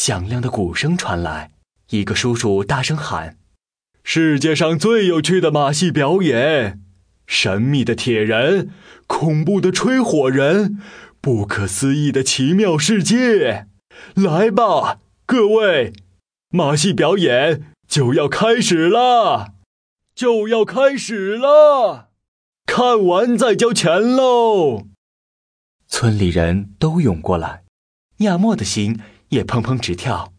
响亮的鼓声传来，一个叔叔大声喊：世界上最有趣的马戏表演，神秘的铁人，恐怖的吹火人，不可思议的奇妙世界！来吧，各位，马戏表演就要开始啦！看完再交钱喽！村里人都涌过来，亚莫的心也砰砰直跳。